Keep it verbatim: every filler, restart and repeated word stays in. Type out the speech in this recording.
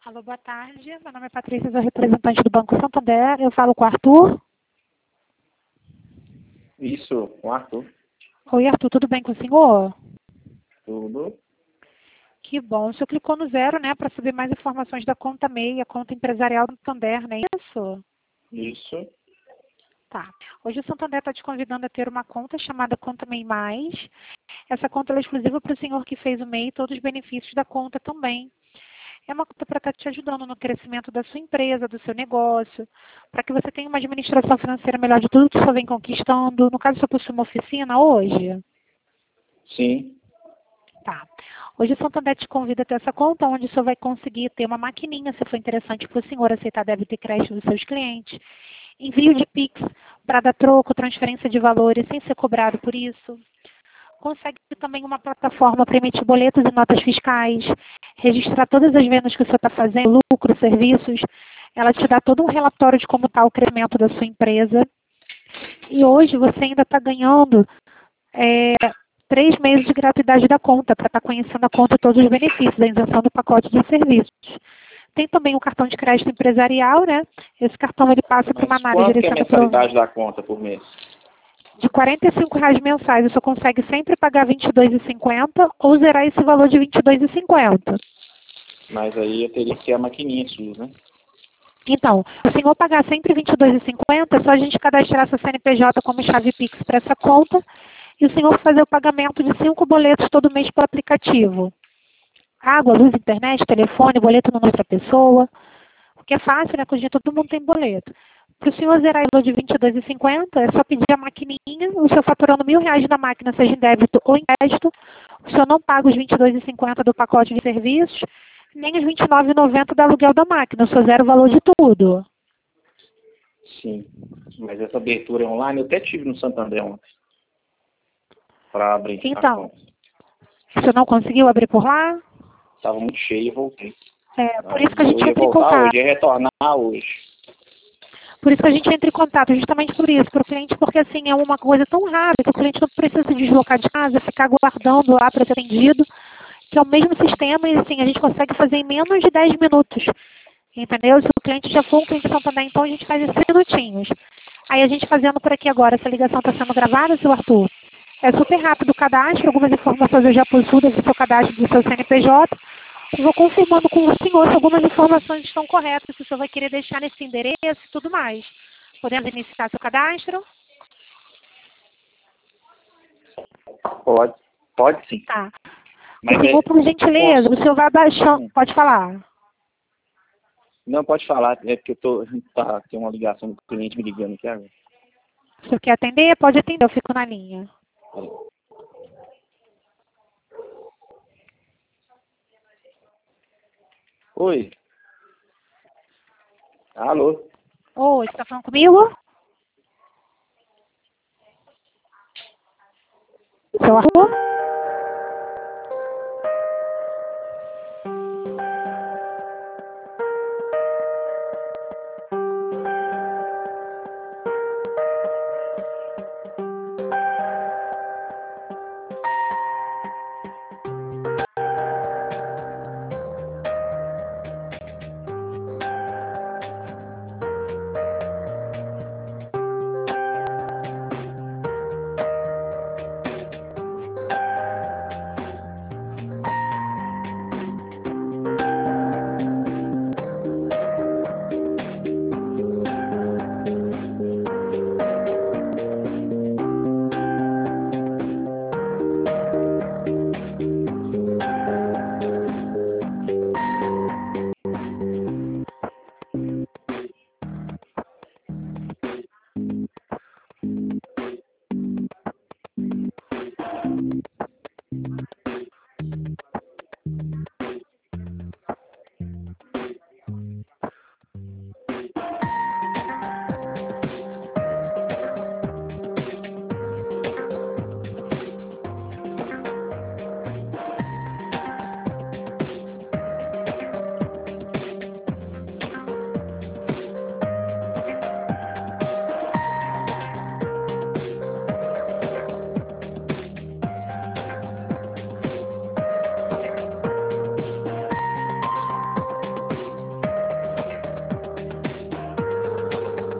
Alô, boa tarde. Meu nome é Patrícia, sou representante do Banco Santander. Eu falo com o Arthur. Isso, com o Arthur. Oi, Arthur, tudo bem com o senhor? Tudo. Que bom. O senhor clicou no zero, né, para saber mais informações da conta MEI, a conta empresarial do Santander, não é isso? Isso. Tá. Hoje o Santander está te convidando a ter uma conta chamada Conta MEI Mais. Essa conta ela é exclusiva para o senhor que fez o MEI e todos os benefícios da conta também. É uma conta para estar te ajudando no crescimento da sua empresa, do seu negócio, para que você tenha uma administração financeira melhor de tudo que o senhor vem conquistando. No caso, o senhor possui uma oficina hoje? Sim. Tá. Hoje o Santander te convida a ter essa conta, onde o senhor vai conseguir ter uma maquininha, se for interessante para o senhor aceitar débito e crédito dos seus clientes. Envio de Pix para dar troco, transferência de valores sem ser cobrado por isso. Consegue também uma plataforma para emitir boletos e notas fiscais, registrar todas as vendas que o senhor está fazendo, lucros, serviços. Ela te dá todo um relatório de como está o crescimento da sua empresa. E hoje você ainda está ganhando é, três meses de gratuidade da conta, para estar conhecendo a conta e todos os benefícios, a isenção do pacote de serviços. Tem também o cartão de crédito empresarial, né? Esse cartão ele passa por uma Mas análise quanto que é a direcionada para mensalidade da conta por mês? de quarenta e cinco reais mensais, você consegue sempre pagar vinte e dois reais e cinquenta centavos ou zerar esse valor de vinte e dois reais e cinquenta centavos. Mas aí eu teria que ter a maquininha sua, né? Então, se o senhor pagar sempre vinte e dois reais e cinquenta centavos, é só a gente cadastrar essa C N P J como chave Pix para essa conta e o senhor fazer o pagamento de cinco boletos todo mês pelo aplicativo. Água, luz, internet, telefone, boleto no nome da pessoa. Porque é fácil, né? Porque hoje todo mundo tem boleto. Para o senhor zerar o valor de vinte e dois reais e cinquenta centavos, é só pedir a maquininha, o senhor faturando mil reais na máquina, seja em débito ou em crédito, o senhor não paga os vinte e dois reais e cinquenta centavos do pacote de serviços, nem os vinte e nove reais e noventa centavos do aluguel da máquina, o senhor zera o valor de tudo. Sim. Mas essa abertura é online, eu até tive no Santander ontem. Para abrir Então, a conta. o senhor não conseguiu abrir por lá? Estava muito cheio e voltei. É, por Aí isso que a gente eu ia entra em voltar contato. hoje, ia retornar hoje. Por isso que a gente entra em contato, justamente por isso, para o cliente, porque assim, é uma coisa tão rápida que o cliente não precisa se deslocar de casa, ficar aguardando lá para ser atendido, que é o mesmo sistema e assim, a gente consegue fazer em menos de dez minutos. Entendeu? Se o cliente já for um cliente Santander, então a gente faz em minutinhos. Aí a gente fazendo por aqui agora, essa ligação está sendo gravada, seu Arthur? É super rápido o cadastro, algumas informações eu já possuo do seu cadastro do seu C N P J. Eu vou confirmando com o senhor se algumas informações estão corretas, se o senhor vai querer deixar nesse endereço e tudo mais. Podemos iniciar seu cadastro? Pode. Pode sim. Tá. Mas O senhor, é... por gentileza, o senhor vai baixando. Hum. Pode falar. Não, pode falar. É porque eu tô... Tá, tem uma ligação do cliente me ligando aqui agora. Se o senhor quer atender, pode atender, eu fico na linha. Oi. Alô? Oi, você está falando comigo? Seu Arthur?